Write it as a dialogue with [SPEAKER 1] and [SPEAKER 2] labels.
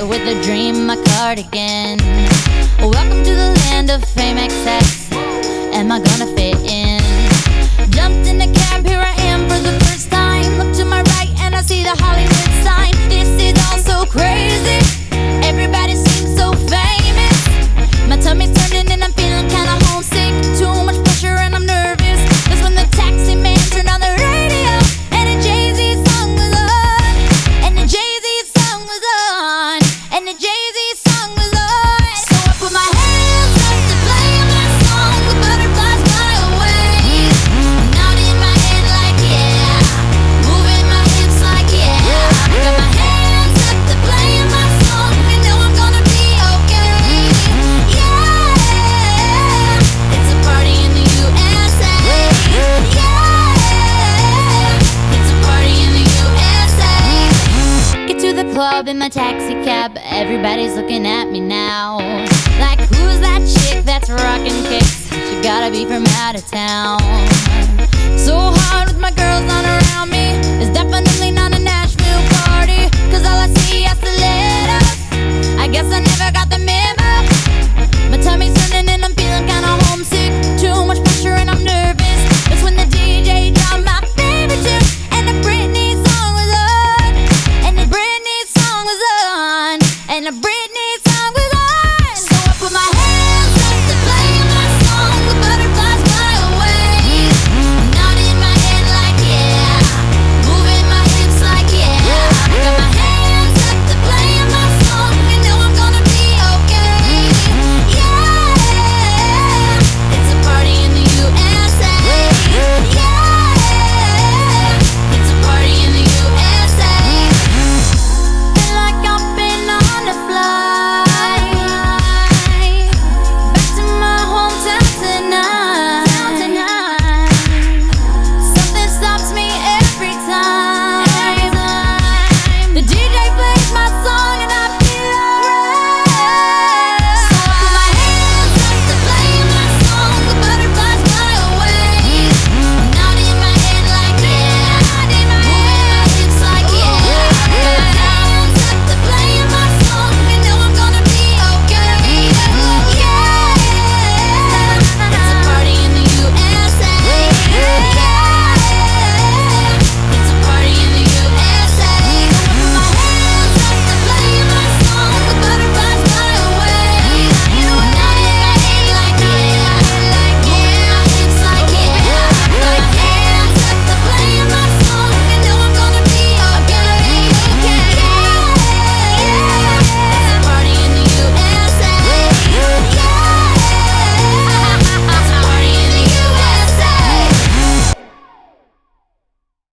[SPEAKER 1] with a dream, my cardigan. Welcome to the land of fame excess. Am I gonna fit in? Jumped in a cab, here I am for the first time. Look to my right and I see the Hollywood sign. This is all so crazy. Everybody seems so famous. My tummy's turning and I'm feeling kinda homesick. Too much pressure and I'm nervous. That's when the taxi man turned on the radio and a Jay-Z song was on. And the Jay-Z song was on. And the Jay-Z song was on. So I put my hands up to play my song. The butterflies fly away. Nodding my head like yeah. Moving my hips like yeah. I got my hands up to play my song. I know I'm gonna be okay. Yeah. It's a party in the USA. Yeah. It's a party in the USA. Get to the club in my taxi cab. Everybody's looking at me now. Like, who's that chick that's rocking kicks? She gotta be from out of town. So